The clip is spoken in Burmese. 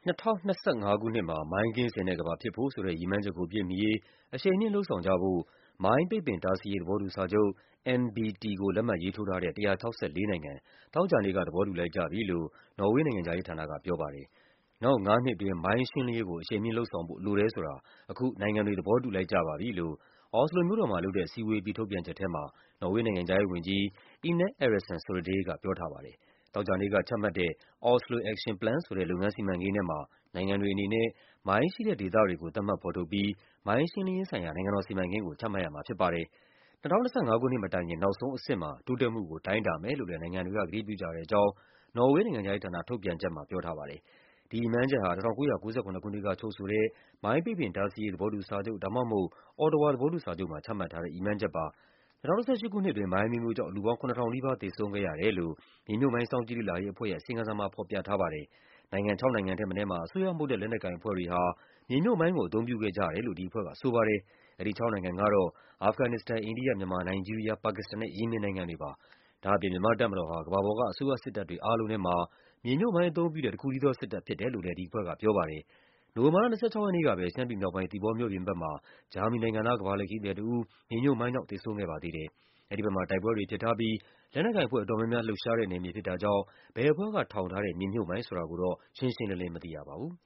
2025 ခုနှစ်မှာ မိုင်းကင်းစင်တဲ့ကမ္ဘာဖြစ်ဖို့ဆိုတဲ့ ရည်မှန်းချက်ကိုပြည့်မီရေး အရှိန်မြှင့်လုပ်ဆောင်ကြဖို့ မိုင်းပိတ်ပင်တားဆီးရေး သဘောတူစာချုပ် NPT ကို လက်မှတ်ရေးထိုးထားတဲ့ 164 နိုင်ငံ သောကြာနေ့က သဘောတူလိုက်ကြပြီလို့ နော်ဝေးနိုင်ငံခြားရေးဌာနက ပြောပါတယ်။ နောက် ၅ နှစ်အတွင်း မိုင်းရှင်းလင်းရေးကို အရှိန်မြှင့်လုပ်ဆောင်ဖို့ လိုတယ်ဆိုတာ အခု နိုင်ငံတွေ သဘောတူလိုက်ကြပါပြီလို့ အော်စလိုမြို့တော်မှာလုပ်တဲ့ အစည်းအဝေးအပြီး ထုတ်ပြန်ချက်ထဲမှာ နော်ဝေးနိုင်ငံခြားရေးဝန်ကြီး Ine Eriksen Soreide က ပြောထားပါတယ်။ သောကြာနေ့ကချမှတ်တဲ့ Oslo Action Plan ဆိုတဲ့ လုပ်ငန်းစီမံကိန်းထဲမှာ နိုင်ငံတွေအနေနဲ့ မိုင်းရှိတဲ့ဒေသတွေကို သတ်မှတ်ဖော်ထုတ်ပြီး မိုင်းရှင်းလင်းရေးဆိုင်ရာ နိုင်ငံတော်စီမံကိန်းကို ချမှတ်ရမှာဖြစ်ပါတယ်။ ၂၀၂၅ ခုနှစ်မတိုင်ခင် နောက်ဆုံးအဆင့်မှာ တိုးတက်မှုကို တိုင်းတာမယ်လို့လည်း နိုင်ငံတွေက ကတိပြုကြတဲ့အကြောင်း နော်ဝေးနိုင်ငံခြားရေးဌာန ထုတ်ပြန်ချက်မှာ ပြောထားပါတယ်။ ဒီရည်မှန်းချက်ဟာ ၁၉၉၇ ခုနှစ်ကချုပ်ဆိုတဲ့ မိုင်းပိတ်ပင်တားဆီးရေး သဘောတူစာချုပ် ဒါမှမဟုတ် Ottawa သဘောတူစာချုပ်မှာ ချမှတ်ထားတဲ့ ရည်မှန်းချက်ပါ။ ၂၀၁၈ ခုနှစ်အတွင်း မိုင်းအမျိုးမျိုးကြောင့် လူပေါင်း ၇,၀၀၀ နီးပါး သေဆုံးခဲ့ရတယ်လို့ မြေမြှုပ်မိုင်း စောင့်ကြည့်လေ့လာရေးအဖွဲ့ရဲ့ အစီရင်ခံစာမှာ ဖော်ပြထားပါတယ်။ နိုင်ငံ ၆ နိုင်ငံထက်မနည်းမှာ အစိုးရမဟုတ်တဲ့ လက်နက်ကိုင်အဖွဲ့တွေဟာ မြေမြှုပ်မိုင်းကို အသုံးပြုခဲ့ကြတယ်လို့ ဒီအဖွဲ့ကဆိုပါတယ်။ အဲဒီ ၆ နိုင်ငံကတော့ အာဖဂန်နစ္စတန်၊ အိန္ဒိယ၊ မြန်မာ၊ နိုင်ဂျီးရီးယား၊ ပါကစ္စတန်နဲ့ ယီမင်နိုင်ငံတွေပါ။ ဒါ့အပြင် မြန်မာ့တပ်မတော်ဟာ ကမ္ဘာပေါ်က အစိုးရစစ်တပ်တွေအားလုံးထဲမှာ မြေမြှုပ်မိုင်းအသုံးပြုတဲ့ တခုတည်းသောစစ်တပ်ဖြစ်တယ်လို့လည်း ဒီအဖွဲ့ကပြောပါတယ်။ နိုဝင်ဘာလ ၂၆ ရက်နေ့ကပဲ ရှမ်းပြည်မြောက်ပိုင်း၊ သီပေါမြို့ပြင်ဘက်မှာ ဂျာမနီနိုင်ငံသား ကမ္ဘာလှည့်ခရီးသည်တဦး မြေမြှုပ်မိုင်းကြောင့် သေဆုံးခဲ့ပါသေးတယ်။ အဲဒီဘက်မှာ တိုက်ပွဲတွေဖြစ်ထားပြီး လက်နက်ကိုင်အဖွဲ့အတော်များများ လှုပ်ရှားတဲ့နယ်မြေဖြစ်တာကြောင့် ဘယ်အဖွဲ့ကထောင်ထားတဲ့ မြေမြှုပ်မိုင်းဆိုတာကိုတော့ ရှင်းရှင်းလင်းလင်း မသိရပါဘူး။